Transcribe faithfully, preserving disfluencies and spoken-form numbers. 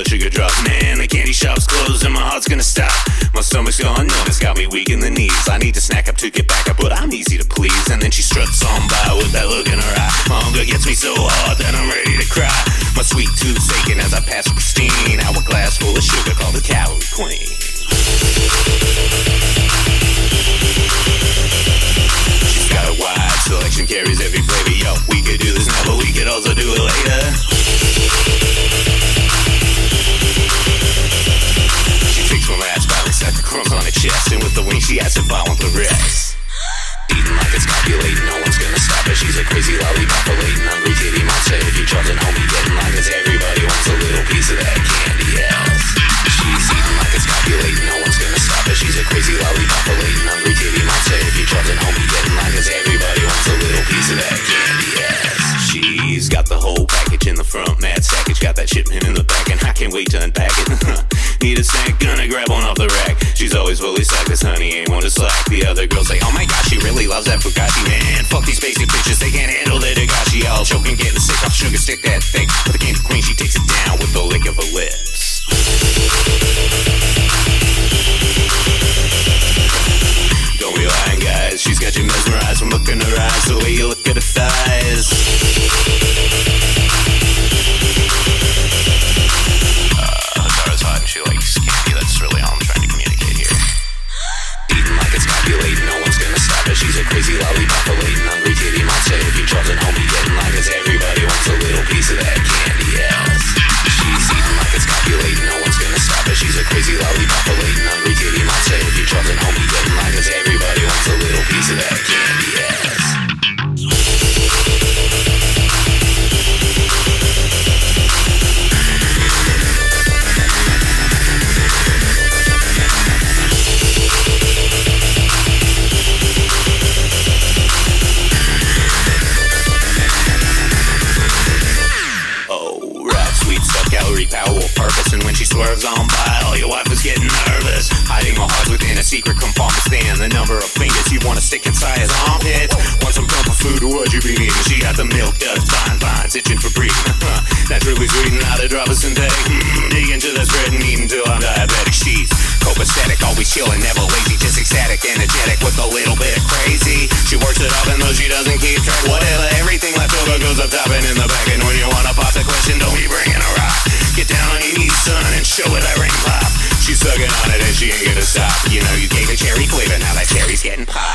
blood sugar drops. Man, the candy shop's closed and my heart's gonna stop. My stomach's going numb, it's got me weak in the knees. I need to snack up to get back up, but I'm easy to please. And then she struts on by with that look in her eye. My hunger gets me so hard that I'm ready to cry. My sweet tooth's aching as I pass a pristine hourglass full of sugar called the Calorie Queen. She's got a wide selection, carries every flavor. Yo, we could do this now, but we could also do it later. She takes one last bite and sets the crumbs on her chest, and with the wing she asks if I want the rest. Eating like it's copulating, no one's gonna stop her. She's a crazy lollipop, latent hungry kitty monster. If you're charging homie, get in line, cause everybody wants a little piece of that candy, yes. She's eating like it's copulating, no one's gonna stop her. She's a crazy lollipop, latent hungry kitty monster. If you're charging homie, get in line, cause everybody wants a little piece of that candy, yes. She's got the whole package in the front, mad sackage, got that shipment in the back, and I can't wait to unpack it. Need a snack, gonna grab one off the rack. She's always fully stocked, this honey ain't one to slack. The other girls say, oh my gosh, she really loves that Fugazi. Man, fuck these basic bitches, they can't handle the Dagashi. All choking, getting sick off sugar, stick that thick. But the Candy Queen, she takes it down with the lick of her lips. Don't be lying, guys, she's got you mesmerized from looking in her eyes, the way you look at her thighs. Uh, Zara's hot and she likes candy, that's really all I'm trying to communicate here. Eating like it's copulating, no one's gonna stop her. She's a crazy lollipop, a latent hungry kitty monster. If you're charging homie, get in line, cause everybody wants a little piece of that candy, yes. She's eating like it's copulating, no one's gonna stop her. She's a crazy lollipop, a latent hungry kitty monster. If you're charging homie, get in line, cause everybody wants a little piece of that candy, yes. Calorie power will purpose, and when she swerves on by, all your wife is getting nervous. Hiding her heart within a secret compartment stand. The number of fingers you want to stick inside his armpit. Want some comfort food, what you be eating? She got the milk duds, fine vines, itching for breathing. Naturally sweet and not a drop of synthetic. Mm, dig into the spread and eat until I'm diabetic. She's copacetic, always chilling, never lazy, just ecstatic, energetic with a little bit of crazy. She works it up and though she doesn't keep track, whatever, everything left over goes up top and in the back. And when you wanna pop the question, don't be bringing a rock. Get down on your knees, son, and show her that ring pop. She's sucking on it and she ain't gonna stop. You know you gave her cherry flavor, now that cherry's getting popped.